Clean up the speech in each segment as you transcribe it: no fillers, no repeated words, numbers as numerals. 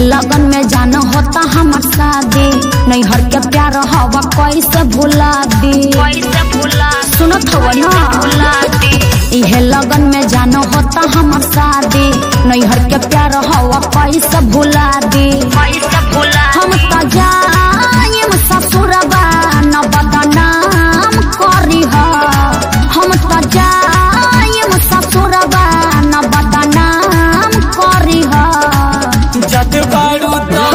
लगन में जाना होता हमार शादी, नैहर के प्यार हवा कैसे भुला दी, सुनत हवा ना। इहे लगन में जाना होता हमार शादी, नैहर के प्यार हवा कैसे भुला दी। हम तो जायम ससुरबा न बदनाम करी हो, हम तो जायम ससुरबा न बदनाम करी हो। जत बाड़ू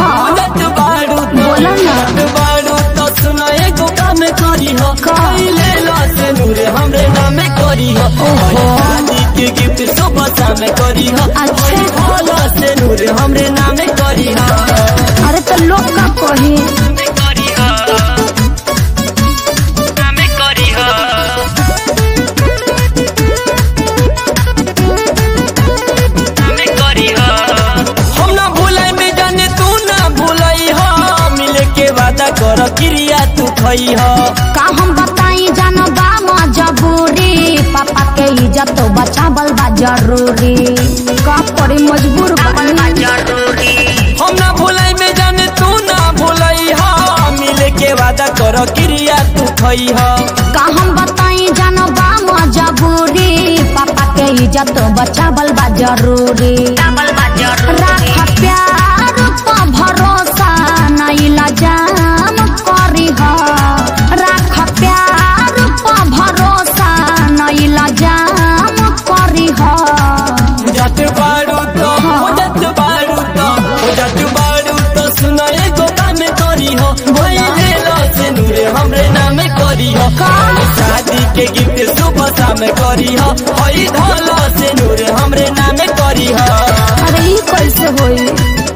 तो सुना एगो काम करी हो, ले लो से नूरे हमरे नाम करी हो। शादी के गिफ्ट सुबह शाम करी हो, अच्छा से नूरे हमरे नाम करी हो। अरे तो लोग का कही कर क्रिया तू खई हो। का हम बताई जानो बा मजबूरी, पापा के इज्जत बचावल बा जरूरी, का करी मजबूर बा जरूरी। हम ना भूलाई में जाने तू ना भूलाई हो, मिले के वादा कर क्रिया तू खई हो। का हम बताई जानो बा मजबूरी, पापा के इज्जत बचावल बा जरूरी। राख प्यार पर भरोसा नहीं लजाम करी हो, राख प्यार पर भरोसा नहीं लजाम करी हो। जत बाड़ू तो सुना एगो काम करी हो, ले लो से नूरे हमरे नाम करी हो। शादी के गिफ्ट सुबह शाम करी हो, धोलो से नूरे हमरे नाम करी हो। अरे ये कैसे होई?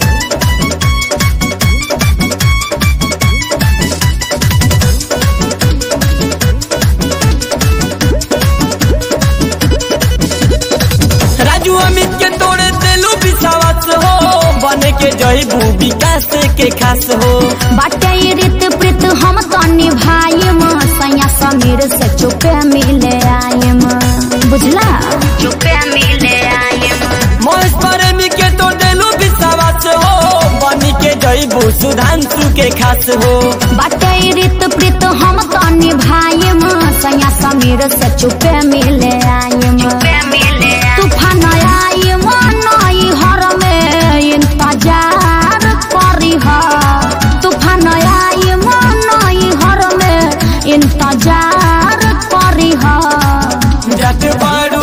राजू अमित के तोड़े दिलू विश्वास हो, बने के जईबू विकास के खास हो। बाटे रीत प्रीत हम तो निभाइम, सैया समीर से चुपे मिले आइम, बुझला चुपे मिले आइम। महेश प्रेमी के तो दिलू विश्वास हो, बनी के जईबू सुधांशु के खास हो। बाटे रीत प्रीत हम तो निभाइम, सैया समीर से चुपे मिले आइम। तूफान आइम नई हर में इंतजार करी हो, तूफान आइम नई हर में इंतजार करी हो। जत बाड़ू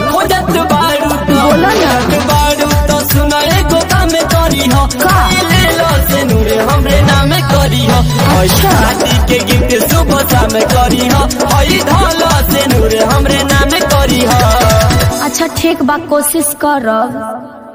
तो सुना एगो काम करी हो, ले लो से नूरे हमरे नाम करी हो। शादी के गिफ्ट सुबह शाम करी हो, धोलो से नूरे हमरे नाम करी हो। अच्छा ठीक बा, कोशिश करब।